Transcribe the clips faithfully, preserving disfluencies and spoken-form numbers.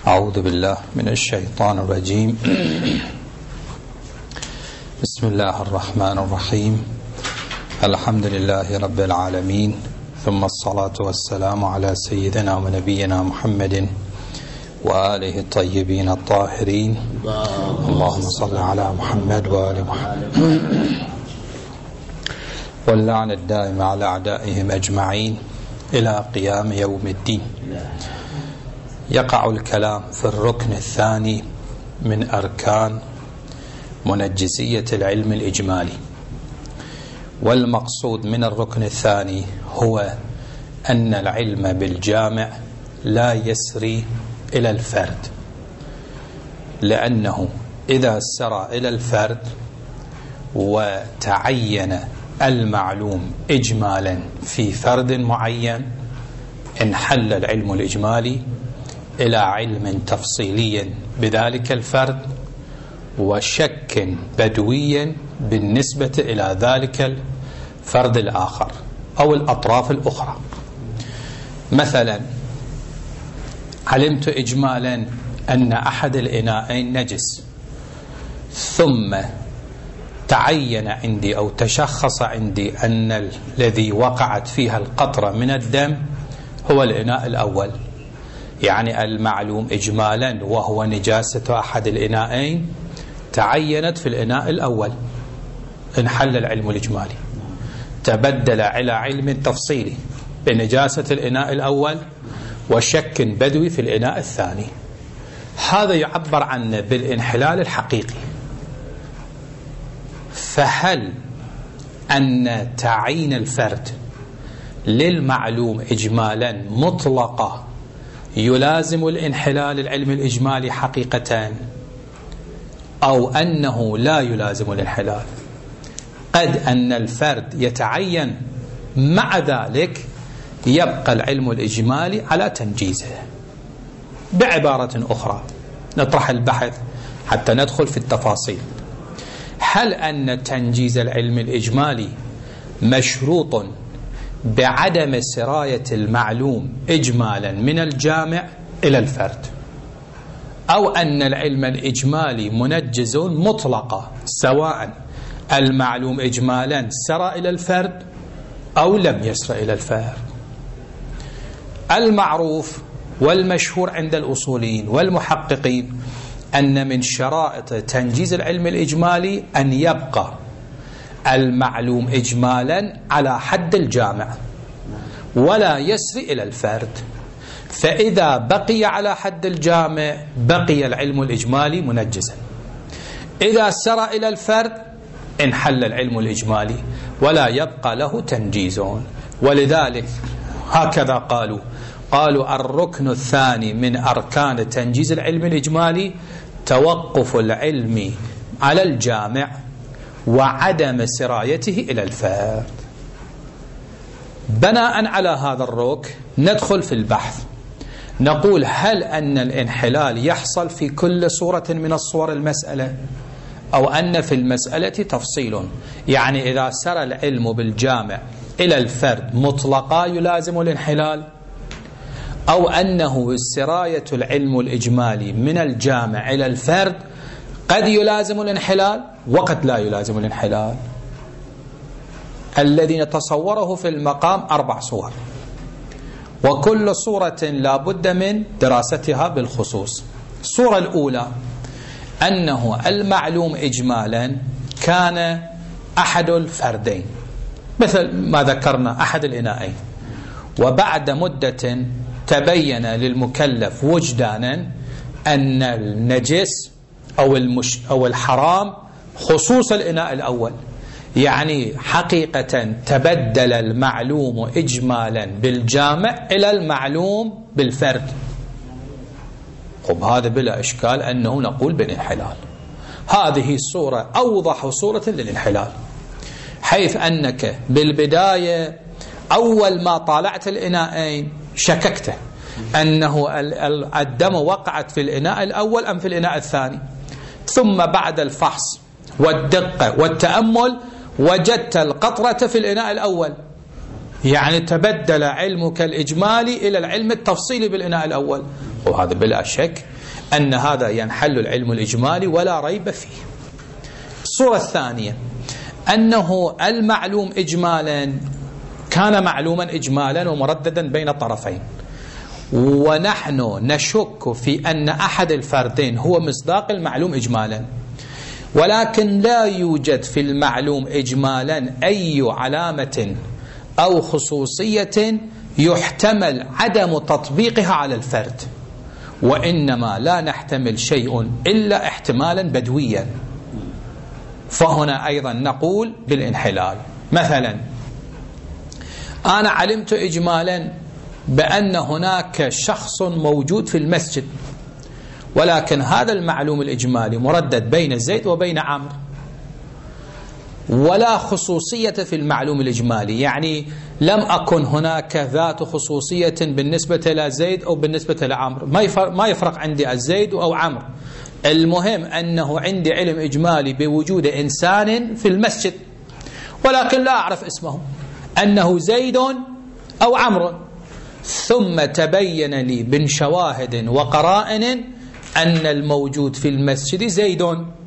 أعوذ بالله من الشيطان الرجيم. بسم الله الرحمن الرحيم. الحمد لله رب العالمين، ثم الصلاة والسلام على سيدنا ونبينا محمد وآله الطيبين الطاهرين. اللهم صل على محمد وآل محمد، واللعن الدائم على أعدائهم أجمعين إلى قيام يوم الدين. يقع الكلام في الركن الثاني من أركان منجزية العلم الإجمالي، والمقصود من الركن الثاني هو أن العلم بالجامع لا يسري إلى الفرد، لأنه إذا سرى إلى الفرد وتعين المعلوم إجمالا في فرد معين انحل العلم الإجمالي إلى علم تفصيلي بذلك الفرد وشك بدوي بالنسبة إلى ذلك الفرد الآخر أو الأطراف الأخرى. مثلا علمت إجمالا أن أحد الإناءين نجس، ثم تعين عندي أو تشخص عندي أن الذي وقعت فيها القطرة من الدم هو الإناء الأول، يعني المعلوم إجمالا وهو نجاسة أحد الإناءين تعينت في الإناء الأول، انحل العلم الإجمالي، تبدل إلى علم تفصيلي بنجاسة الإناء الأول وشك بدوي في الإناء الثاني. هذا يعبر عنه بالانحلال الحقيقي. فهل أن تعيين الفرد للمعلوم إجمالا مطلقة يلازم الانحلال العلمي الإجمالي حقيقة، أو أنه لا يلازم الانحلال؟ قد أن الفرد يتعين مع ذلك يبقى العلم الإجمالي على تنجيزه. بعبارة أخرى نطرح البحث حتى ندخل في التفاصيل. هل أن تنجيز العلم الإجمالي مشروط بعدم سراية المعلوم إجمالا من الجامع إلى الفرد، أو أن العلم الإجمالي منجز مطلقا سواء المعلوم إجمالا سرى إلى الفرد أو لم يسر إلى الفرد؟ المعروف والمشهور عند الأصوليين والمحققين أن من شرائط تنجيز العلم الإجمالي أن يبقى المعلوم إجمالا على حد الجامع ولا يسري إلى الفرد. فإذا بقي على حد الجامع بقي العلم الإجمالي منجزا، إذا سرى إلى الفرد انحل العلم الإجمالي ولا يبقى له تنجيز. ولذلك هكذا قالوا قالوا الركن الثاني من أركان تنجيز العلم الإجمالي توقف العلم على الجامع وعدم سرايته إلى الفرد. بناء على هذا الركن ندخل في البحث، نقول هل أن الانحلال يحصل في كل صورة من الصور المسألة، أو أن في المسألة تفصيل، يعني إذا سرى العلم بالجامع إلى الفرد مطلقا يلازم الانحلال، أو أنه سراية العلم الإجمالي من الجامع إلى الفرد قد يلازم الانحلال وقد لا يلازم الانحلال. الذي نتصوره في المقام أربع صور، وكل صورة لا بد من دراستها بالخصوص. الصورة الأولى أنه المعلوم إجمالا كان أحد الفردين، مثل ما ذكرنا أحد الإناءين، وبعد مدة تبين للمكلف وجدانا أن النجس أو, المش أو الحرام خصوص الإناء الأول، يعني حقيقة تبدل المعلوم إجمالا بالجامع إلى المعلوم بالفرد. خب هذا بلا إشكال أنه نقول بالانحلال. هذه الصورة أوضح صورة للانحلال، حيث أنك بالبداية أول ما طالعت الإناءين شككت أنه الدم وقعت في الإناء الأول أم في الإناء الثاني، ثم بعد الفحص والدقة والتأمل وجدت القطرة في الإناء الأول، يعني تبدل علمك الإجمالي إلى العلم التفصيلي بالإناء الأول. وهذا بلا شك أن هذا ينحل العلم الإجمالي ولا ريب فيه. الصورة الثانية أنه المعلوم إجمالا كان معلوما إجمالا ومرددا بين الطرفين، ونحن نشك في أن أحد الفردين هو مصداق المعلوم إجمالا، ولكن لا يوجد في المعلوم إجمالا أي علامة أو خصوصية يحتمل عدم تطبيقها على الفرد، وإنما لا نحتمل شيء إلا احتمالا بدويا، فهنا أيضا نقول بالانحلال. مثلا أنا علمت إجمالا بأن هناك شخص موجود في المسجد، ولكن هذا المعلوم الإجمالي مردد بين زيد وبين عمرو، ولا خصوصية في المعلوم الإجمالي، يعني لم أكن هناك ذات خصوصية بالنسبة لزيد أو بالنسبة لعمرو، ما يفرق عندي الزيد أو عمرو، المهم أنه عندي علم إجمالي بوجود إنسان في المسجد، ولكن لا أعرف اسمه أنه زيد أو عمرو، ثم تبين لي من شواهد وقرائن أن الموجود في المسجد زيد.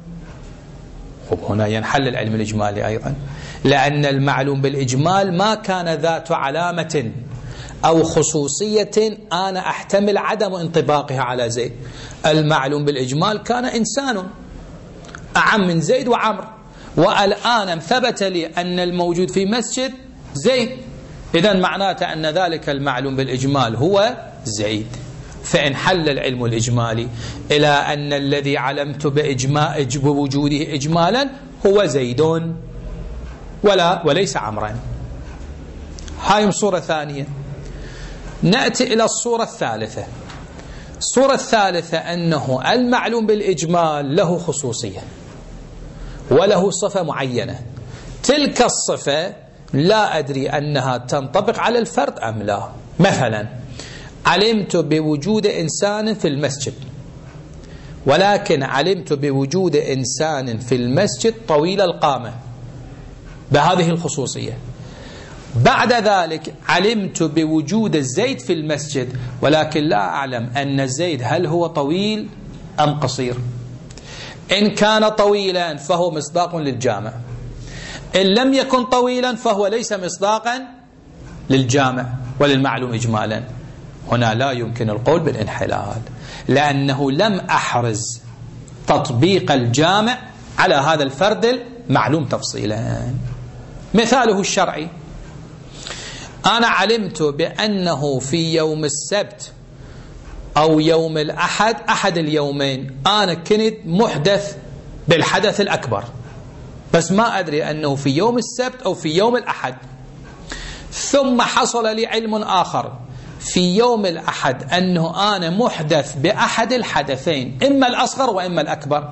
هنا ينحل العلم الإجمالي أيضا، لأن المعلوم بالإجمال ما كان ذات علامة أو خصوصية أنا أحتمل عدم انطباقها على زيد. المعلوم بالإجمال كان إنسان أعم من زيد وعمر، والآن ثبت لي أن الموجود في مسجد زيد، إذن معناته أن ذلك المعلوم بالإجمال هو زيد، فإن حل العلم الإجمالي إلى أن الذي علمت بإجماع بوجوده إجمالا هو زيد ولا وليس عمرا. هاي صورة ثانية. نأتي إلى الصورة الثالثة. الصورة الثالثة أنه المعلوم بالإجمال له خصوصية وله صفة معينة، تلك الصفة لا أدري أنها تنطبق على الفرد أم لا. مثلا علمت بوجود إنسان في المسجد، ولكن علمت بوجود إنسان في المسجد طويل القامة بهذه الخصوصية. بعد ذلك علمت بوجود الزيد في المسجد، ولكن لا أعلم أن الزيد هل هو طويل أم قصير. إن كان طويلا فهو مصداق للجامع، إن لم يكن طويلا فهو ليس مصداقا للجامع وللمعلوم إجمالا. هنا لا يمكن القول بالانحلال، لأنه لم أحرز تطبيق الجامع على هذا الفرد المعلوم تفصيلا. مثاله الشرعي، أنا علمت بأنه في يوم السبت أو يوم الأحد، أحد اليومين، أنا كنت محدث بالحدث الأكبر، بس ما أدري أنه في يوم السبت أو في يوم الأحد. ثم حصل لي علم آخر في يوم الأحد أنه أنا محدث بأحد الحدثين، إما الأصغر وإما الأكبر.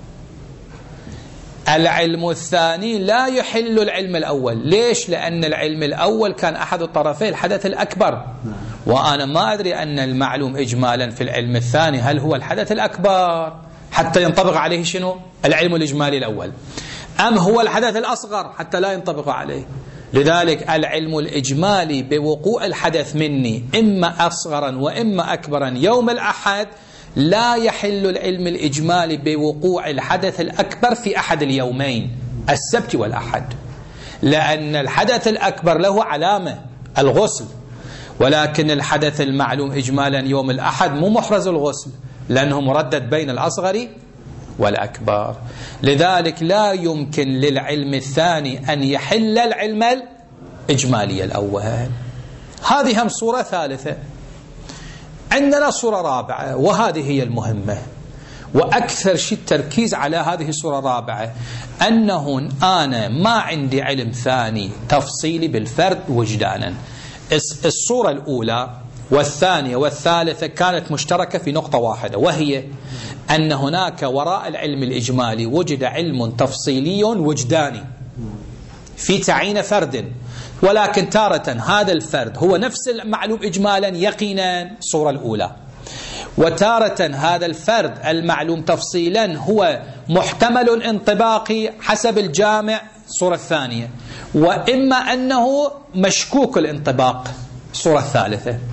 العلم الثاني لا يحل العلم الأول. ليش؟ لأن العلم الأول كان أحد الطرفين الحدث الأكبر، وأنا ما أدري أن المعلوم إجمالا في العلم الثاني هل هو الحدث الأكبر حتى ينطبق عليه شنو؟ العلم الإجمالي الأول، أم هو الحدث الأصغر حتى لا ينطبق عليه. لذلك العلم الإجمالي بوقوع الحدث مني إما أصغرا وإما أكبرا يوم الأحد لا يحل العلم الإجمالي بوقوع الحدث الأكبر في أحد اليومين السبت والأحد، لأن الحدث الأكبر له علامة الغسل، ولكن الحدث المعلوم إجمالا يوم الأحد مو محرز الغسل لأنه مردد بين الأصغر والأكبر. لذلك لا يمكن للعلم الثاني أن يحل العلم الإجمالي الأول. هذه هم صورة ثالثة. عندنا صورة رابعة، وهذه هي المهمة وأكثر شيء التركيز على هذه الصورة الرابعة، أنه أنا ما عندي علم ثاني تفصيلي بالفرد وجدانا. الصورة الأولى والثانية والثالثة كانت مشتركة في نقطة واحدة، وهي أن هناك وراء العلم الإجمالي وجد علم تفصيلي وجداني في تعيين فرد، ولكن تارة هذا الفرد هو نفس المعلوم إجمالا يقينا، الصورة الأولى، وتارة هذا الفرد المعلوم تفصيلا هو محتمل انطباقي حسب الجامع، الصورة الثانية، وإما أنه مشكوك الانطباق، الصورة الثالثة.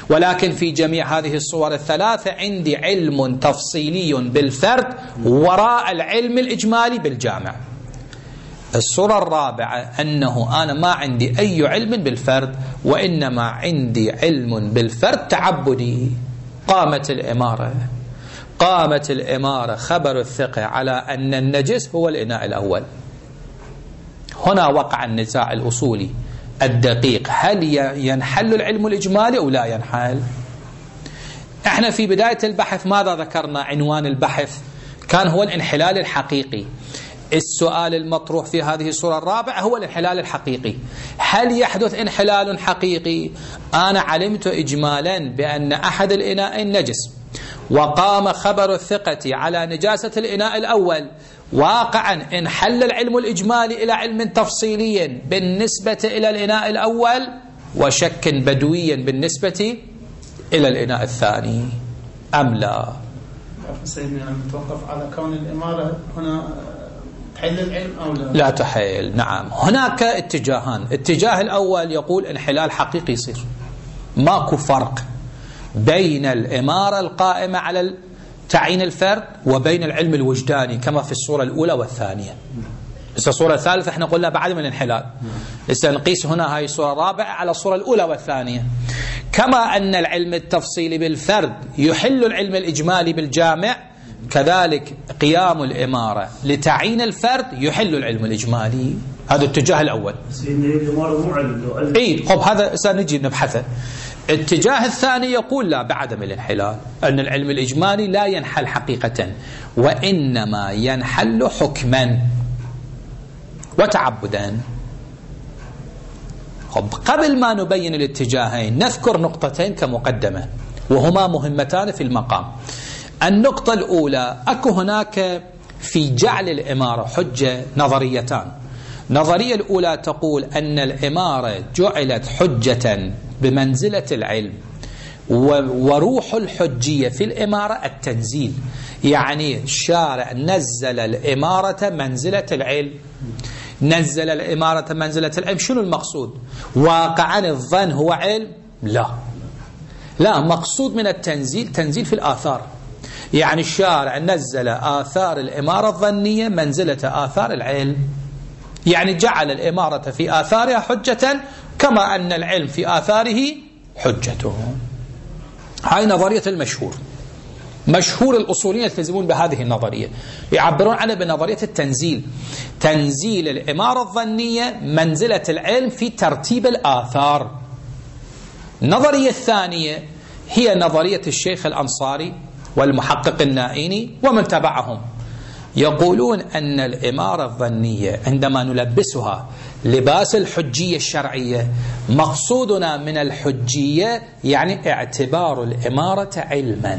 ولكن في جميع هذه الصور الثلاثة عندي علم تفصيلي بالفرد وراء العلم الإجمالي بالجامع. الصورة الرابعة أنه أنا ما عندي أي علم بالفرد، وإنما عندي علم بالفرد تعبدي. قامت الإمارة قامت الإمارة خبر الثقة على أن النجس هو الإناء الأول. هنا وقع النزاع الأصولي الدقيق، هل ينحل العلم الإجمالي أو لا ينحل؟ احنا في بداية البحث ماذا ذكرنا؟ عنوان البحث كان هو الانحلال الحقيقي. السؤال المطروح في هذه الصورة الرابعة هو الانحلال الحقيقي. هل يحدث انحلال حقيقي؟ أنا علمت إجمالا بأن أحد الإناءين نجس، وقام خبر الثقة على نجاسة الإناء الأول، واقعا انحل العلم الإجمالي إلى علم تفصيلي بالنسبة إلى الإناء الأول، وشك بدوي بالنسبة إلى الإناء الثاني أم لا؟ سيدنا نتوقف على كون الإمارة هنا تحل العلم أو لا؟ لا تحل. نعم، هناك اتجاهان. اتجاه الأول يقول انحلال حقيقي يصير، ماكو فرق بين الإمارة القائمة على تعيين الفرد وبين العلم الوجداني كما في الصورة الأولى والثانية. بس الصورة الثالثة احنا قلنا بعد من الانحلال. لسه نقيس هنا هاي الصورة الرابعة على الصورة الأولى والثانية. كما أن العلم التفصيلي بالفرد يحل العلم الإجمالي بالجامع، كذلك قيام الإمارة لتعيين الفرد يحل العلم الإجمالي. هذا الاتجاه الأول. إيه، طب هذا سنجي نبحثه. الاتجاه الثاني يقول لا، بعدم الانحلال، أن العلم الإجمالي لا ينحل حقيقة، وإنما ينحل حكما وتعبدا. طب قبل ما نبين الاتجاهين نذكر نقطتين كمقدمة وهما مهمتان في المقام. النقطة الأولى، أكو هناك في جعل الإمارة حجة نظريتان. النظرية الأولى تقول أن الإمارة جعلت حجة بمنزلة العلم، وروح الحجية في الإمارة التنزيل، يعني الشارع نزل الإمارة منزلة العلم. نزل الإمارة منزلة العلم، شنو المقصود؟ واقعا الظن هو علم؟ لا لا، مقصود من التنزيل تنزيل في الآثار، يعني الشارع نزل آثار الإمارة الظنية منزلة آثار العلم، يعني جعل الإمارة في آثارها حجة كما أن العلم في آثاره حجته. هاي نظرية المشهور. مشهور الأصوليين يلتزمون بهذه النظرية، يعبرون عنها بنظرية التنزيل، تنزيل الإمارة الظنية منزلة العلم في ترتيب الآثار. النظرية الثانية هي نظرية الشيخ الأنصاري والمحقق النائيني ومن تبعهم، يقولون أن الإمارة الظنية عندما نلبسها لباس الحجية الشرعية، مقصودنا من الحجية يعني اعتبار الإمارة علما،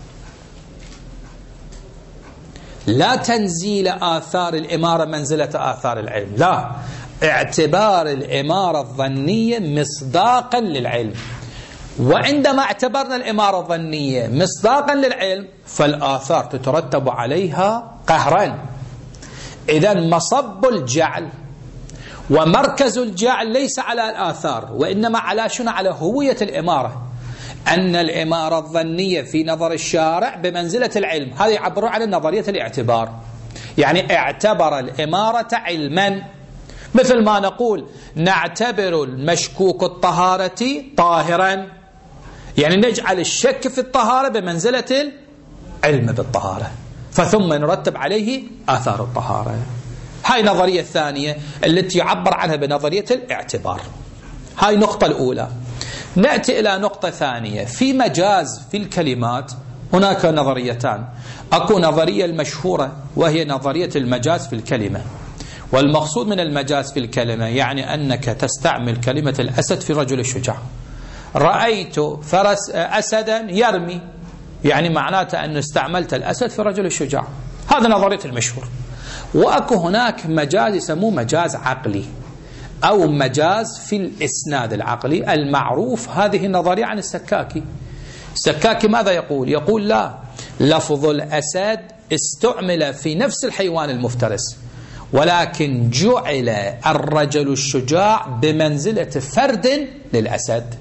لا تنزيل آثار الإمارة منزلة آثار العلم، لا، اعتبار الإمارة الظنية مصداقا للعلم. وعندما اعتبرنا الإمارة الظنية مصداقا للعلم فالآثار تترتب عليها قهرا. إذن مصب الجعل ومركز الجعل ليس على الآثار، وإنما على شنو؟ على هوية الإمارة، أن الإمارة الظنية في نظر الشارع بمنزلة العلم. هذا يعبرون عن نظرية الاعتبار، يعني اعتبر الإمارة علما، مثل ما نقول نعتبر المشكوك الطهارة طاهرا، يعني نجعل الشك في الطهارة بمنزلة العلم بالطهارة، فثم نرتب عليه آثار الطهارة. هاي النظرية الثانية التي يعبر عنها بنظرية الاعتبار. هاي النقطة الأولى. نأتي إلى نقطة ثانية في مجاز في الكلمات. هناك نظريتان، أكو نظرية المشهورة وهي نظرية المجاز في الكلمة، والمقصود من المجاز في الكلمة يعني أنك تستعمل كلمة الأسد في رجل الشجاع. رأيت فرس أسدا يرمي، يعني معناته أنه استعملت الأسد في رجل الشجاع. هذا نظرية المشهور. وأكو هناك مجاز يسموه مجاز عقلي أو مجاز في الإسناد العقلي المعروف. هذه النظرية عن السكاكي. السكاكي ماذا يقول؟ يقول لا، لفظ الأسد استعمل في نفس الحيوان المفترس، ولكن جعل الرجل الشجاع بمنزلة فرد للأسد،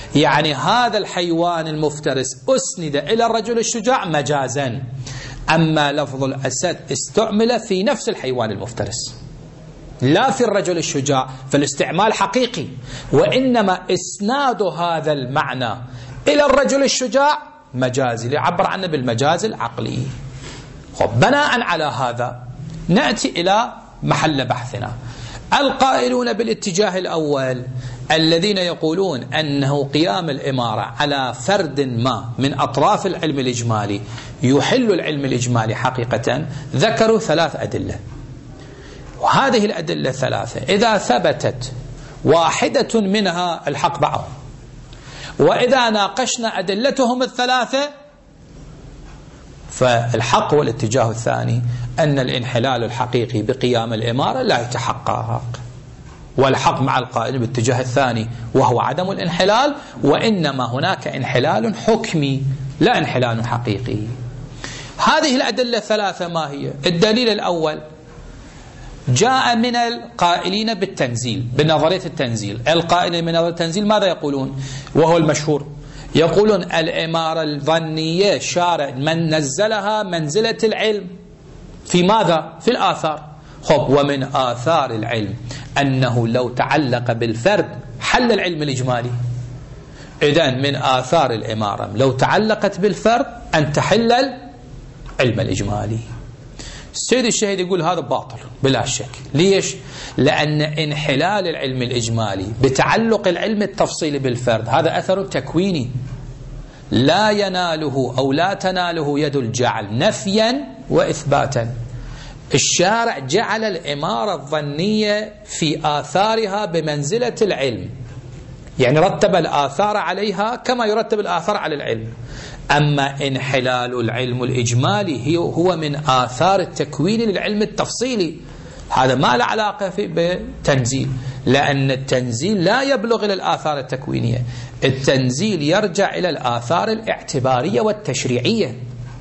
يعني هذا الحيوان المفترس أسند إلى الرجل الشجاع مجازا، أما لفظ الأسد استعمل في نفس الحيوان المفترس لا في الرجل الشجاع، فالاستعمال حقيقي، وإنما إسناد هذا المعنى إلى الرجل الشجاع مجازي ليعبر عنه بالمجاز العقلي. خب بناء على هذا نأتي إلى محل بحثنا. القائلون بالاتجاه الأول الذين يقولون أنه قيام الإمارة على فرد ما من أطراف العلم الإجمالي يحل العلم الإجمالي حقيقة، ذكروا ثلاث أدلة، وهذه الأدلة الثلاثة إذا ثبتت واحدة منها الحق معهم، وإذا ناقشنا أدلتهم الثلاثة فالحق والاتجاه الثاني أن الانحلال الحقيقي بقيام الإمارة لا يتحقق، والحق مع القائل بالاتجاه الثاني وهو عدم الانحلال، وإنما هناك انحلال حكمي لا انحلال حقيقي. هذه الأدلة الثلاثة ما هي؟ الدليل الأول جاء من القائلين بالتنزيل، بنظرية التنزيل. القائلين من نظرية التنزيل ماذا يقولون؟ وهو المشهور، يقولون الإمارة الظنية شارع من نزلها منزلة العلم في ماذا؟ في الآثار. خب ومن آثار العلم أنه لو تعلق بالفرد حل العلم الإجمالي. إذن من آثار الإمارة لو تعلقت بالفرد أن تحل العلم الإجمالي. السيد الشهيد يقول هذا باطل بلا شك. ليش؟ لأن انحلال العلم الإجمالي بتعلق العلم التفصيلي بالفرد هذا أثر تكويني لا يناله أو لا تناله يد الجعل نفيا وإثباتا. الشارع جعل الإمارة الظنية في آثارها بمنزلة العلم، يعني رتب الآثار عليها كما يرتب الآثار على العلم. أما انحلال العلم الإجمالي هو من آثار التكوين للعلم التفصيلي، هذا ما له علاقة بالتنزيل، لأن التنزيل لا يبلغ إلى الآثار التكوينية، التنزيل يرجع إلى الآثار الاعتبارية والتشريعية.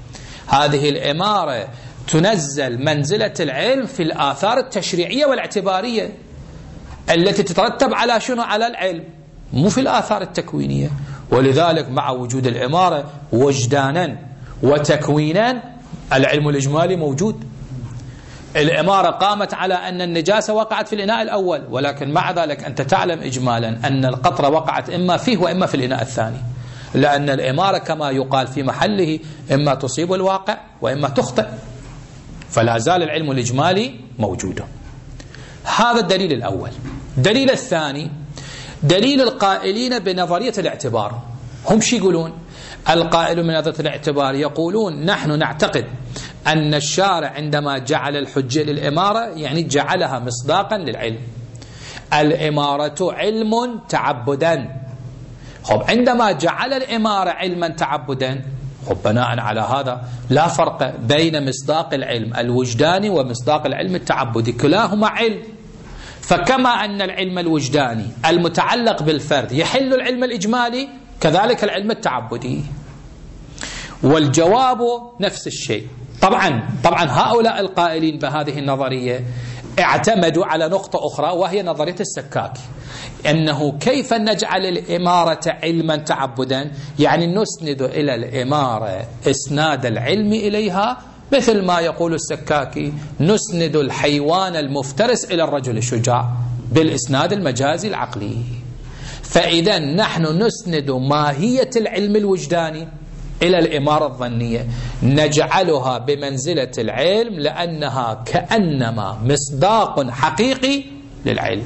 هذه الإمارة تنزل منزلة العلم في الآثار التشريعية والاعتبارية التي تترتب على شنو؟ على العلم، مو في الآثار التكوينية. ولذلك مع وجود الإمارة وجدانا وتكوينا العلم الإجمالي موجود. الإمارة قامت على أن النجاسة وقعت في الإناء الأول، ولكن مع ذلك أنت تعلم إجمالا أن القطرة وقعت إما فيه وإما في الإناء الثاني، لأن الإمارة كما يقال في محله إما تصيب الواقع وإما تخطئ، فلا زال العلم الإجمالي موجود. هذا الدليل الأول. الدليل الثاني دليل القائلين بنظرية الاعتبار. هم شي يقولون؟ القائل من نظرية الاعتبار يقولون نحن نعتقد أن الشارع عندما جعل الحجة للإمارة يعني جعلها مصداقا للعلم. الإمارة علم تعبدا. خب عندما جعل الإمارة علما تعبدا، خب بناء على هذا لا فرق بين مصداق العلم الوجداني ومصداق العلم التعبدي، كلاهما علم. فكما أن العلم الوجداني المتعلق بالفرد يحل العلم الإجمالي، كذلك العلم التعبدي. والجواب نفس الشيء. طبعا طبعا هؤلاء القائلين بهذه النظرية اعتمدوا على نقطة أخرى وهي نظرية السكاكي، أنه كيف نجعل الإمارة علما تعبدا، يعني نسند إلى الإمارة إسناد العلم إليها، مثل ما يقول السكاكي نسند الحيوان المفترس إلى الرجل الشجاع بالإسناد المجازي العقلي. فإذا نحن نسند ماهية العلم الوجداني إلى الإمارة الظنية، نجعلها بمنزلة العلم لأنها كأنما مصداق حقيقي للعلم.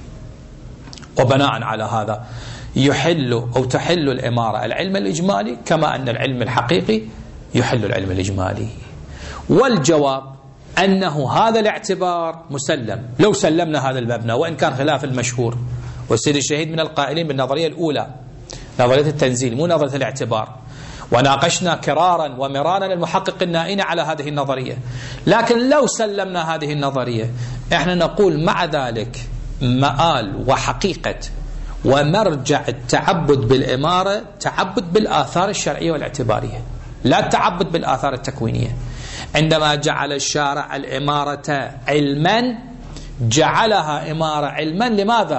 وبناء على هذا يحل أو تحل الإمارة العلم الإجمالي كما أن العلم الحقيقي يحل العلم الإجمالي. والجواب أنه هذا الاعتبار مسلم لو سلمنا هذا المبنى، وإن كان خلاف المشهور. والسيد الشهيد من القائلين بالنظرية الأولى نظرية التنزيل مو نظرية الاعتبار، وناقشنا كرارا ومرارا المحقق النائين على هذه النظرية. لكن لو سلمنا هذه النظرية احنا نقول مع ذلك مآل وحقيقة ومرجع التعبد بالإمارة تعبد بالآثار الشرعية والاعتبارية، لا التعبد بالآثار التكوينية. عندما جعل الشارع الإمارة علما جعلها إمارة علما لماذا؟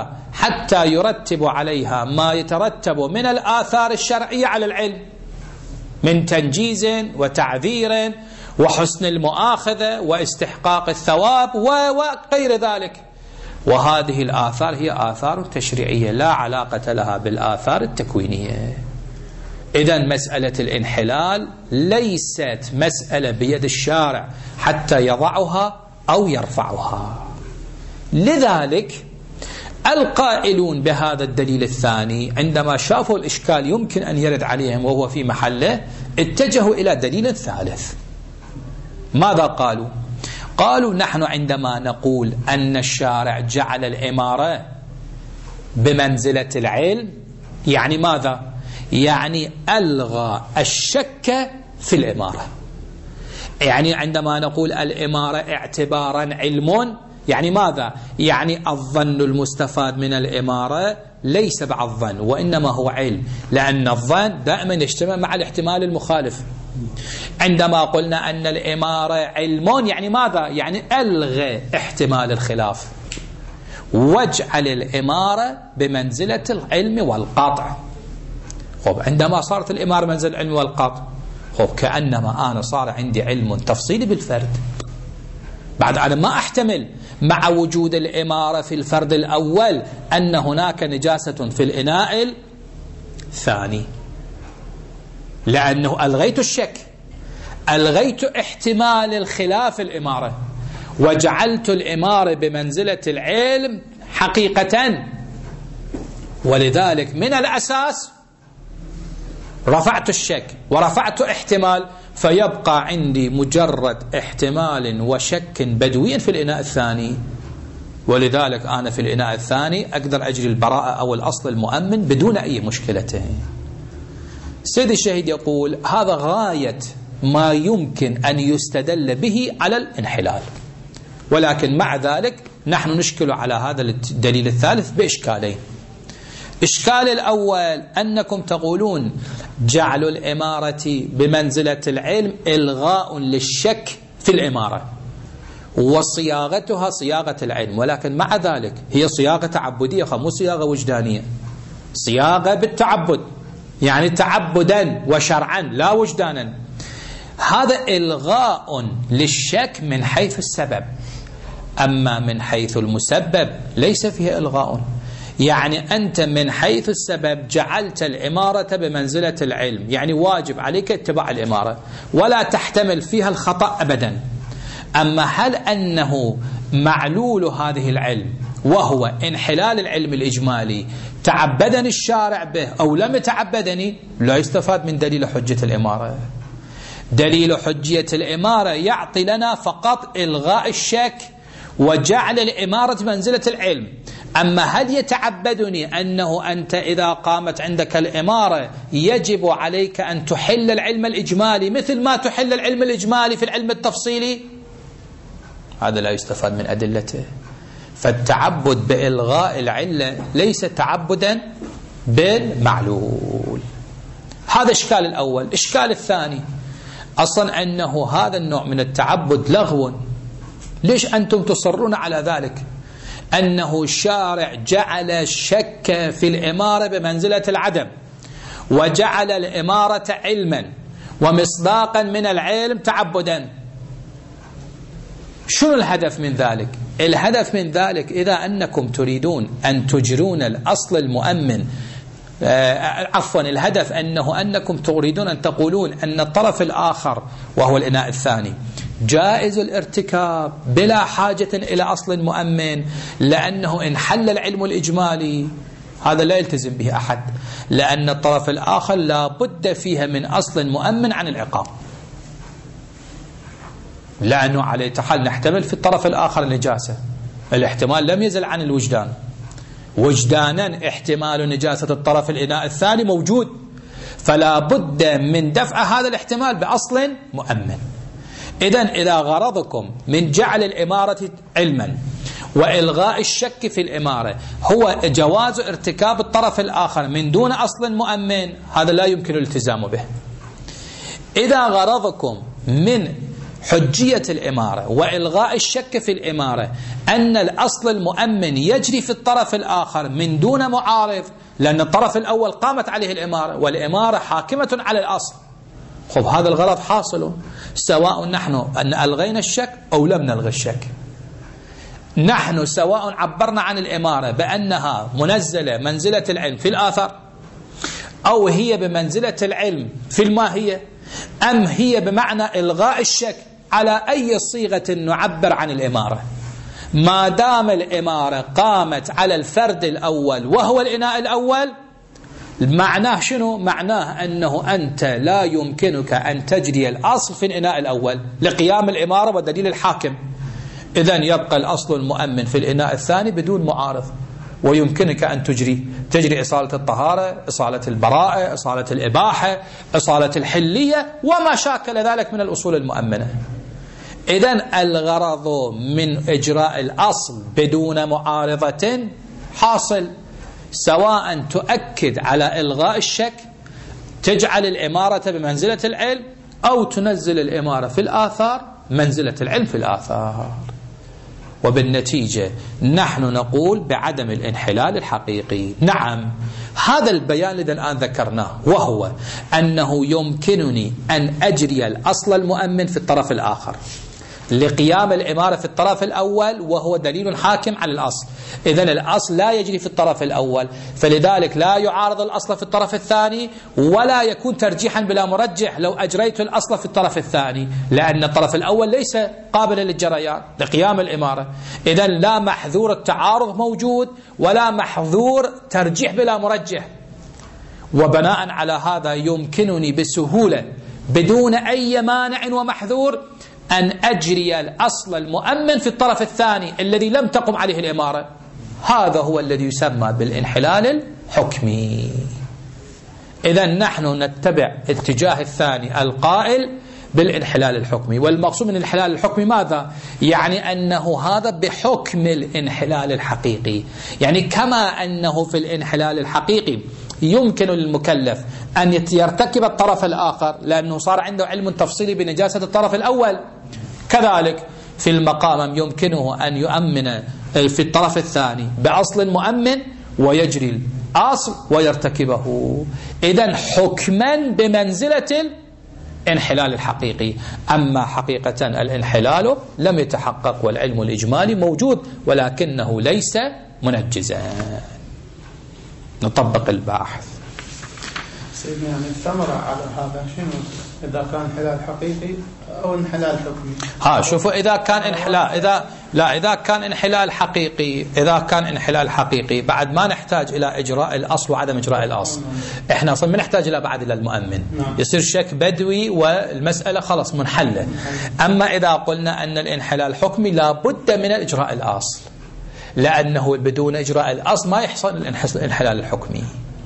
حتى يرتب عليها ما يترتب من الآثار الشرعية على العلم من تنجيز وتعذير وحسن المؤاخذة واستحقاق الثواب وغير ذلك. وهذه الآثار هي آثار تشريعية لا علاقة لها بالآثار التكوينية. إذن مسألة الانحلال ليست مسألة بيد الشارع حتى يضعها أو يرفعها. لذلك القائلون بهذا الدليل الثاني عندما شافوا الإشكال يمكن أن يرد عليهم وهو في محله اتجهوا إلى دليل ثالث. ماذا قالوا؟ قالوا نحن عندما نقول أن الشارع جعل الإمارة بمنزلة العلم يعني ماذا؟ يعني ألغى الشك في الإمارة. يعني عندما نقول الإمارة اعتبارا علم يعني ماذا؟ يعني الظن المستفاد من الإمارة ليس بعد ظن وإنما هو علم، لأن الظن دائما يجتمع مع الاحتمال المخالف. عندما قلنا أن الإمارة علم يعني ماذا؟ يعني ألغى احتمال الخلاف واجعل الإمارة بمنزلة العلم والقطع. خب عندما صارت الإمارة منزل العلم والقطع خب كأنما أنا صار عندي علم تفصيلي بالفرد. بعد أنا ما أحتمل مع وجود الإمارة في الفرد الأول أن هناك نجاسة في الإناء الثاني، لأنه ألغيت الشك، ألغيت احتمال الخلاف الإمارة وجعلت الإمارة بمنزلة العلم حقيقة. ولذلك من الأساس رفعت الشك ورفعت احتمال، فيبقى عندي مجرد احتمال وشك بدوي في الإناء الثاني. ولذلك أنا في الإناء الثاني أقدر أجري البراءة أو الأصل المؤمن بدون أي مشكلة. سيد الشهيد يقول هذا غاية ما يمكن أن يستدل به على الانحلال، ولكن مع ذلك نحن نشكل على هذا الدليل الثالث بإشكالين. إشكال الأول أنكم تقولون جعل الإمارة بمنزلة العلم إلغاء للشك في الإمارة وصياغتها صياغة العلم، ولكن مع ذلك هي صياغة تعبدية مو صياغة وجدانية، صياغة بالتعبد يعني تعبدا وشرعا لا وجدانا. هذا إلغاء للشك من حيث السبب، أما من حيث المسبب ليس فيه إلغاء. يعني أنت من حيث السبب جعلت الإمارة بمنزلة العلم، يعني واجب عليك اتباع الإمارة ولا تحتمل فيها الخطأ أبدا. أما هل أنه معلول هذه العلم وهو انحلال العلم الإجمالي تعبدني الشارع به أو لم يتعبدني، لا يستفاد من دليل حجة الإمارة. دليل حجية الإمارة يعطي لنا فقط إلغاء الشك وجعل الإمارة منزلة العلم. أما هل يتعبدني أنه أنت إذا قامت عندك الإمارة يجب عليك أن تحل العلم الإجمالي مثل ما تحل العلم الإجمالي في العلم التفصيلي؟ هذا لا يستفاد من أدلته. فالتعبد بإلغاء العلة ليس تعبدا بالمعلول. هذا إشكال الأول. إشكال الثاني أصلا أنه هذا النوع من التعبد لغو. ليش أنتم تصرون على ذلك؟ أنه الشارع جعل الشك في الإمارة بمنزلة العدم وجعل الإمارة علما ومصداقا من العلم تعبدا. شنو الهدف من ذلك؟ الهدف من ذلك إذا أنكم تريدون أن تجرون الأصل المؤمن آه عفوا الهدف أنه أنكم تريدون أن تقولون أن الطرف الآخر وهو الإناء الثاني جائز الارتكاب بلا حاجة إلى أصل مؤمن لأنه إن حل العلم الإجمالي، هذا لا يلتزم به أحد، لأن الطرف الآخر لا بد فيها من أصل مؤمن عن العقاب، لأنه على حال نحتمل في الطرف الآخر النجاسة، الاحتمال لم يزل عن الوجدان، وجدانا احتمال نجاسة الطرف الإناء الثاني موجود، فلا بد من دفع هذا الاحتمال بأصل مؤمن. إذن إذا غرضكم من جعل الإمارة علما وإلغاء الشك في الإمارة هو جواز ارتكاب الطرف الآخر من دون أصل مؤمن، هذا لا يمكن الالتزام به. إذا غرضكم من حجية الإمارة وإلغاء الشك في الإمارة أن الأصل المؤمن يجري في الطرف الآخر من دون معارض، لأن الطرف الأول قامت عليه الإمارة والإمارة حاكمة على الأصل. خب هذا الغرض حاصل سواء نحن أن ألغينا الشك أو لم نلغي الشك. نحن سواء عبرنا عن الإمارة بأنها منزلة منزلة العلم في الآثار، أو هي بمنزلة العلم في الماهية، أم هي بمعنى إلغاء الشك، على أي صيغة نعبر عن الإمارة، ما دام الإمارة قامت على الفرد الأول وهو الإناء الأول، معناه شنو؟ معناه أنه أنت لا يمكنك أن تجري الأصل في الإناء الأول لقيام الإمارة ودليل الحاكم. إذن يبقى الأصل المؤمن في الإناء الثاني بدون معارض، ويمكنك أن تجري تجري إصالة الطهارة، إصالة البراءة، إصالة الإباحة، إصالة الحلية، وما شاكل ذلك من الأصول المؤمنة. إذن الغرض من إجراء الأصل بدون معارضة حاصل، سواء تؤكد على إلغاء الشك، تجعل الإمارة بمنزلة العلم، أو تنزل الإمارة في الآثار منزلة العلم في الآثار. وبالنتيجة نحن نقول بعدم الانحلال الحقيقي. نعم، هذا البيان الذي الآن ذكرناه، وهو أنه يمكنني أن أجري الأصل المؤمن في الطرف الآخر لقيام الإمارة في الطرف الأول، وهو دليل حاكم على الأصل. إذن الأصل لا يجري في الطرف الأول، فلذلك لا يعارض الأصل في الطرف الثاني، ولا يكون ترجيحا بلا مرجح لو أجريت الأصل في الطرف الثاني، لأن الطرف الأول ليس قابلا للجريان لقيام الإمارة. إذن لا محذور التعارض موجود، ولا محذور ترجيح بلا مرجح. وبناء على هذا يمكنني بسهولة بدون أي مانع ومحذور أن أجري الأصل المؤمن في الطرف الثاني الذي لم تقم عليه الإمارة. هذا هو الذي يسمى بالانحلال الحكمي. إذن نحن نتبع اتجاه الثاني القائل بالانحلال الحكمي. والمقصود من الانحلال الحكمي ماذا؟ يعني أنه هذا بحكم الانحلال الحقيقي، يعني كما أنه في الانحلال الحقيقي يمكن للمكلف أن يرتكب الطرف الآخر لأنه صار عنده علم تفصيلي بنجاسة الطرف الأول، كذلك في المقام يمكنه أن يؤمن في الطرف الثاني بأصل مؤمن ويجري الأصل ويرتكبه. إذن حكما بمنزلة الانحلال الحقيقي. أما حقيقة الانحلال لم يتحقق، والعلم الإجمالي موجود ولكنه ليس منجزا. نطبق البحث. سيدنا، يعني الثمرة على هذا شنو؟ إذا كان انحلال حقيقي أو انحلال حكمي؟ ها شوفوا، إذا كان انحلال إذا لا إذا كان انحلال حقيقي إذا كان انحلال حقيقي بعد ما نحتاج إلى إجراء الأصل وعدم إجراء الأصل. إحنا أصلا ما نحتاج إلى بعد إلى المؤمن، يصير شك بدوي والمسألة خلاص منحلة. أما إذا قلنا أن الانحلال حكمي لا بد من إجراء الأصل، لأنه بدون إجراء الأصل ما يحصل الانحلال الحكمي.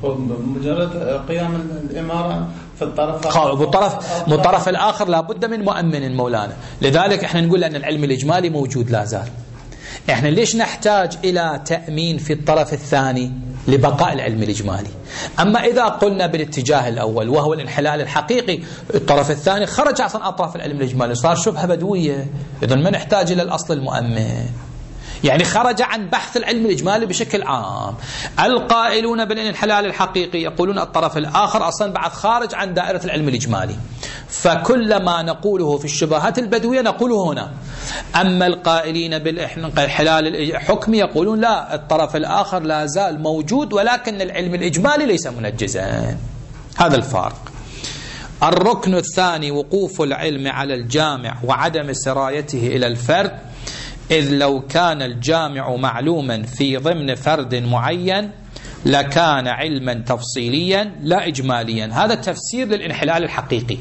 مجرد قيام الإمارة في الطرف بالطرف بالطرف الآخر لا بد من مؤمن مولانا. لذلك احنا نقول أن العلم الإجمالي موجود لا زال. احنا ليش نحتاج إلى تأمين في الطرف الثاني؟ لبقاء العلم الإجمالي. أما إذا قلنا بالاتجاه الأول وهو الانحلال الحقيقي، الطرف الثاني خرج عن أطراف العلم الإجمالي، صار شبهة بدوية، إذن ما نحتاج إلى الأصل المؤمن، يعني خرج عن بحث العلم الإجمالي بشكل عام. القائلون بالانحلال الحقيقي يقولون الطرف الآخر أصلا بعد خارج عن دائرة العلم الإجمالي، فكل ما نقوله في الشبهات البدوية نقوله هنا. أما القائلين بالانحلال الحكمي يقولون لا، الطرف الآخر لا زال موجود ولكن العلم الإجمالي ليس منجزا. هذا الفارق. الركن الثاني وقوف العلم على الجامع وعدم سرايته إلى الفرد، إذ لو كان الجامع معلوما في ضمن فرد معين لكان علما تفصيليا لا إجماليا. هذا تفسير للانحلال الحقيقي.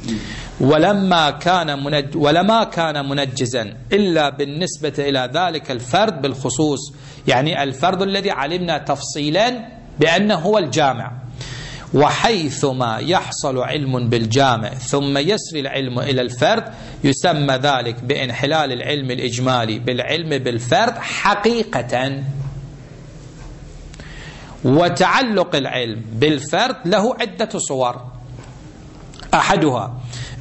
ولما كان منج ولما كان منجزا إلا بالنسبة إلى ذلك الفرد بالخصوص، يعني الفرد الذي علمنا تفصيلا بأنه هو الجامع. وحيثما يحصل علم بالجامع ثم يسري العلم إلى الفرد يسمى ذلك بانحلال العلم الإجمالي بالعلم بالفرد حقيقة. وتعلق العلم بالفرد له عدة صور، أحدها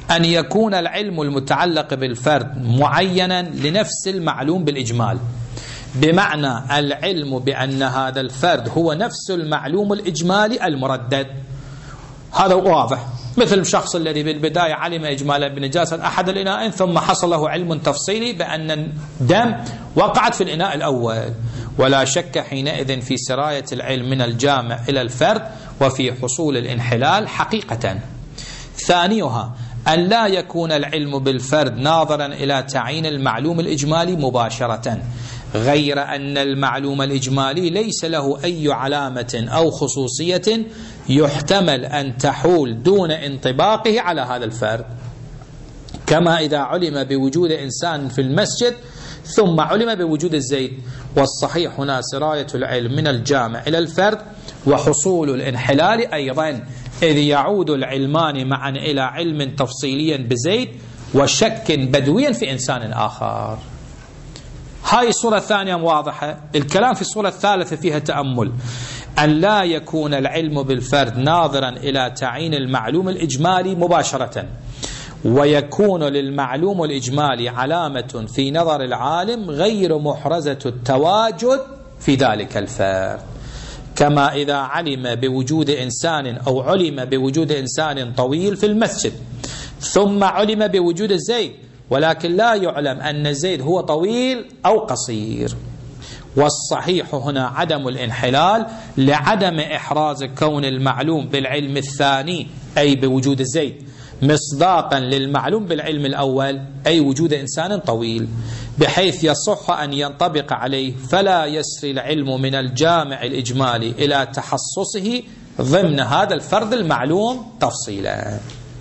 أن يكون العلم المتعلق بالفرد معينا لنفس المعلوم بالإجمال، بمعنى العلم بأن هذا الفرد هو نفس المعلوم الإجمالي المردد. هذا واضح، مثل الشخص الذي بالبداية علم إجمالا بنجاسة أحد الإناءين ثم حصل له علم تفصيلي بأن الدم وقعت في الإناء الأول، ولا شك حينئذ في سراية العلم من الجامع إلى الفرد وفي حصول الانحلال حقيقة. ثانيها أن لا يكون العلم بالفرد ناظرا إلى تعيين المعلوم الإجمالي مباشرة، غير أن المعلوم الإجمالي ليس له أي علامة أو خصوصية يحتمل أن تحول دون انطباقه على هذا الفرد، كما إذا علم بوجود إنسان في المسجد ثم علم بوجود الزيت. والصحيح هنا سراية العلم من الجامع إلى الفرد وحصول الانحلال أيضا، إذ يعود العلمان معا إلى علم تفصيلي بزيت وشك بدوي في إنسان آخر. هاي الصورة الثانية واضحة. الكلام في الصورة الثالثة فيها تأمل، أن لا يكون العلم بالفرد ناظرا إلى تعيين المعلوم الإجمالي مباشرة، ويكون للمعلوم الإجمالي علامة في نظر العالم غير محرزة التواجد في ذلك الفرد، كما إذا علم بوجود إنسان أو علم بوجود إنسان طويل في المسجد ثم علم بوجود الزيت، ولكن لا يعلم أن الزيت هو طويل أو قصير. والصحيح هنا عدم الانحلال لعدم إحراز كون المعلوم بالعلم الثاني أي بوجود الزيت مصداقا للمعلوم بالعلم الأول أي وجود إنسان طويل، بحيث يصح أن ينطبق عليه، فلا يسري العلم من الجامع الإجمالي إلى تحصصه ضمن هذا الفرد المعلوم تفصيلا.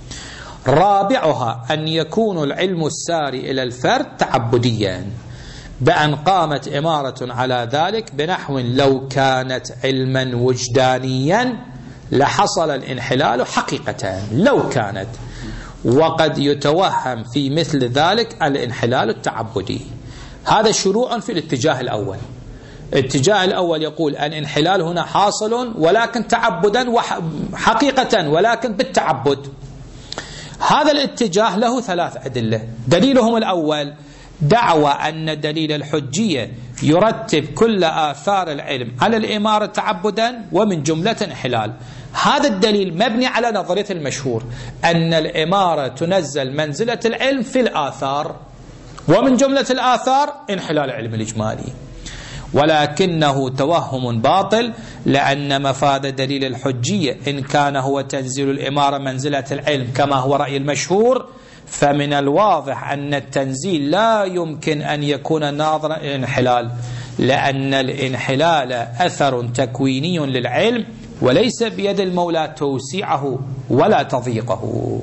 رابعها أن يكون العلم الساري إلى الفرد تعبديا، بأن قامت إمارة على ذلك، بنحو لو كانت علما وجدانيا لحصل الانحلال حقيقة لو كانت، وقد يتوهم في مثل ذلك الانحلال التعبدي. هذا شروع في الاتجاه الأول. الاتجاه الأول يقول الانحلال هنا حاصل ولكن تعبدا وحقيقة ولكن بالتعبد. هذا الاتجاه له ثلاث أدلة. دليلهم الأول دعوى أن دليل الحجية يرتب كل آثار العلم على الإمارة تعبدا ومن جملة انحلال. هذا الدليل مبني على نظرية المشهور أن الإمارة تنزل منزلة العلم في الآثار، ومن جملة الآثار انحلال العلم الإجمالي، ولكنه توهم باطل، لأن مفاد دليل الحجية إن كان هو تنزيل الإمارة منزلة العلم كما هو رأي المشهور، فمن الواضح أن التنزيل لا يمكن أن يكون ناظرا إلى الانحلال، لأن الانحلال أثر تكويني للعلم وليس بيد المولى توسيعه ولا تضييقه.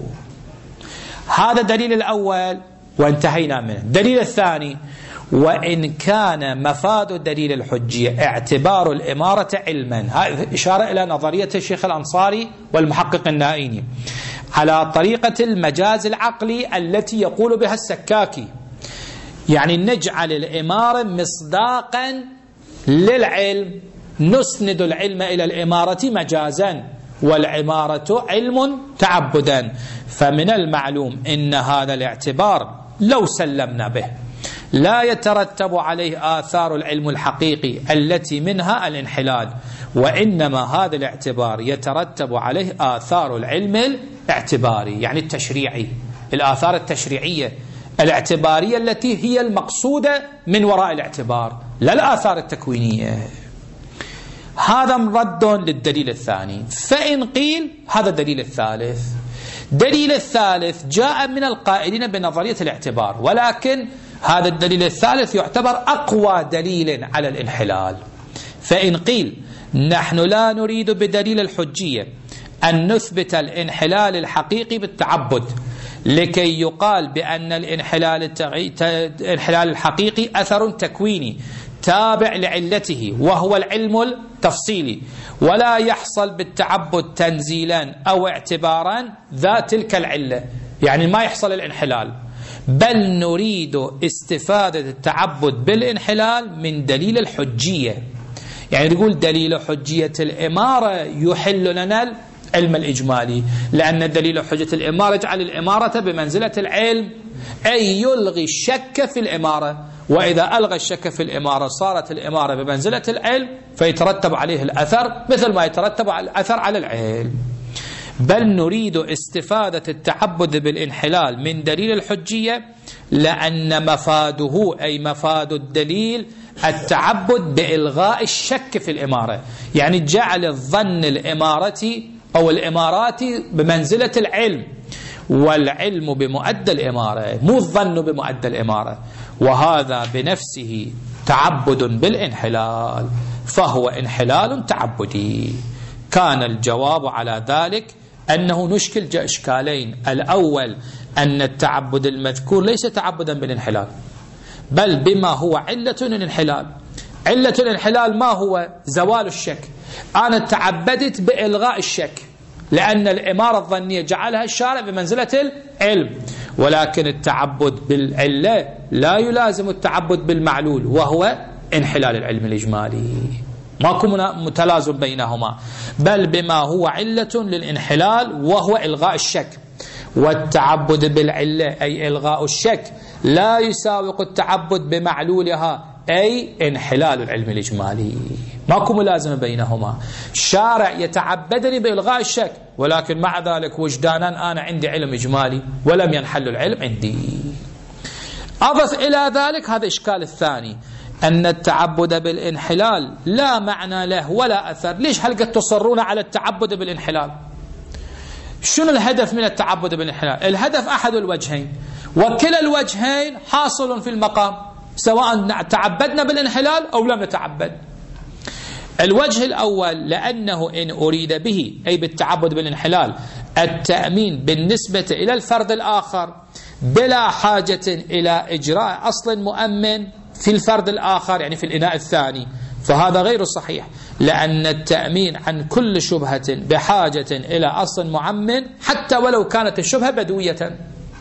هذا دليل الأول وانتهينا منه. الدليل الثاني، وإن كان مفاد دليل الحجية اعتبار الإمارة علما، هذه إشارة إلى نظرية الشيخ الأنصاري والمحقق النائيني على طريقة المجاز العقلي التي يقول بها السكاكي، يعني نجعل الإمارة مصداقا للعلم، نسند العلم إلى الإمارة مجازا، والعمارة علم تعبدا. فمن المعلوم إن هذا الاعتبار لو سلمنا به لا يترتب عليه آثار العلم الحقيقي التي منها الانحلال، وإنما هذا الاعتبار يترتب عليه آثار العلم الاعتباري، يعني التشريعي، الآثار التشريعية الاعتبارية التي هي المقصودة من وراء الاعتبار، لا الآثار التكوينية. هذا رد للدليل الثاني. فإن قيل هذا الدليل الثالث. دليل الثالث جاء من القائلين بنظرية الاعتبار، ولكن هذا الدليل الثالث يعتبر أقوى دليل على الانحلال. فإن قيل نحن لا نريد بدليل الحجية أن نثبت الانحلال الحقيقي بالتعبد لكي يقال بأن الانحلال الانحلال الحقيقي أثر تكويني تابع لعلته وهو العلم التفصيلي، ولا يحصل بالتعبد تنزيلا أو اعتبارا ذات تلك العلة، يعني ما يحصل الانحلال، بل نريد استفادة التعبد بالانحلال من دليل الحجية. يعني يقول دليل حجية الإمارة يحل لنا علم الإجمالي، لأن دليل حجة الإمارة يجعل الإمارة بمنزلة العلم، أي يلغي الشك في الإمارة، وإذا ألغى الشك في الإمارة صارت الإمارة بمنزلة العلم، فيترتب عليه الأثر مثل ما يترتب على الأثر على العلم. بل نريد استفادة التعبد بالانحلال من دليل الحجية، لأن مفاده أي مفاد الدليل التعبد بإلغاء الشك في الإمارة، يعني جعل الظن الإمارة أو الإمارات بمنزلة العلم، والعلم بمؤدى الإمارة، مو الظن بمؤدى الإمارة، وهذا بنفسه تعبد بالانحلال، فهو انحلال تعبدي. كان الجواب على ذلك أنه نشكل جاء إشكالين: الأول أن التعبد المذكور ليس تعبدا بالانحلال، بل بما هو علة الانحلال. علة الانحلال ما هو؟ زوال الشك. أنا تعبدت بإلغاء الشك، لأن الإمارة الظنية جعلها الشارع بمنزلة العلم، ولكن التعبد بالعلة لا يلازم التعبد بالمعلول، وهو انحلال العلم الإجمالي، ماكو متلازم بينهما، بل بما هو علة للانحلال وهو إلغاء الشك. والتعبد بالعلة أي إلغاء الشك لا يساوق التعبد بمعلولها أي انحلال العلم الإجمالي، ماكو ملازمة بينهما. الشارع يتعبدني بإلغاء الشك، ولكن مع ذلك وجدانا أنا عندي علم إجمالي ولم ينحل العلم عندي. أضف إلى ذلك هذا الإشكال الثاني، أن التعبد بالانحلال لا معنى له ولا أثر. ليش هل قد تصرون على التعبد بالانحلال؟ شنو الهدف من التعبد بالانحلال؟ الهدف أحد الوجهين، وكلا الوجهين حاصل في المقام، سواء تعبدنا بالانحلال أو لم نتعبد. الوجه الأول لأنه إن أريد به أي بالتعبد بالانحلال التأمين بالنسبة إلى الفرد الآخر بلا حاجة إلى إجراء أصل مؤمن في الفرد الآخر، يعني في الإناء الثاني، فهذا غير صحيح، لأن التأمين عن كل شبهة بحاجة إلى أصل مؤمن حتى ولو كانت الشبهة بدوية.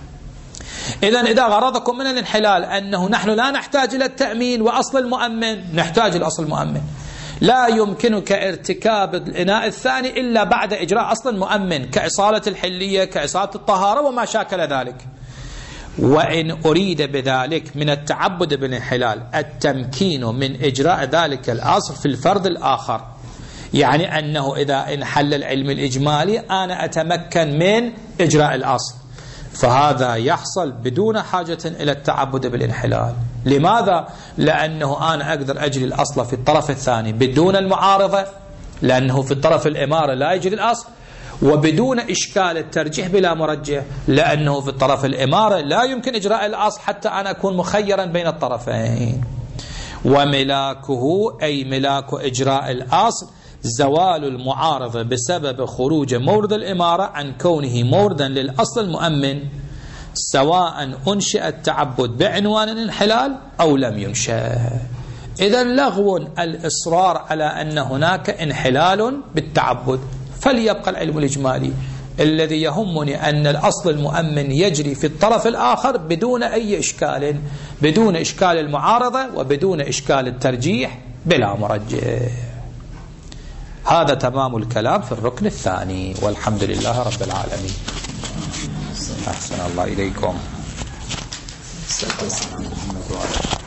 إذن إذا غرضكم من الانحلال أنه نحن لا نحتاج إلى التأمين وأصل المؤمن، نحتاج الأصل المؤمن. لا يمكنك ارتكاب الإناء الثاني إلا بعد إجراء أصل مؤمن كإصالة الحلية، كإصالة الطهارة وما شاكل ذلك. وإن أريد بذلك من التعبد بالانحلال التمكين من إجراء ذلك الأصل في الفرد الآخر، يعني أنه إذا انحل العلم الإجمالي أنا أتمكن من إجراء الأصل، فهذا يحصل بدون حاجة إلى التعبد بالانحلال. لماذا؟ لأنه أنا أقدر أجري الأصل في الطرف الثاني بدون المعارضة، لأنه في الطرف الإمارة لا يجري الأصل، وبدون إشكال الترجيح بلا مرجح، لأنه في الطرف الإمارة لا يمكن إجراء الأصل حتى أنا أكون مخيرا بين الطرفين. وملاكه أي ملاك إجراء الأصل زوال المعارضة بسبب خروج مورد الإمارة عن كونه موردا للأصل المؤمن، سواء أنشئ التعبد بعنوان الانحلال أو لم ينشأ. إذا لغو الإصرار على أن هناك انحلال بالتعبد، فليبقى العلم الإجمالي. الذي يهمني أن الأصل المؤمن يجري في الطرف الآخر بدون أي إشكال، بدون إشكال المعارضة وبدون إشكال الترجيح بلا مرجح. هذا تمام الكلام في الركن الثاني، والحمد لله رب العالمين. أحسن الله إليكم.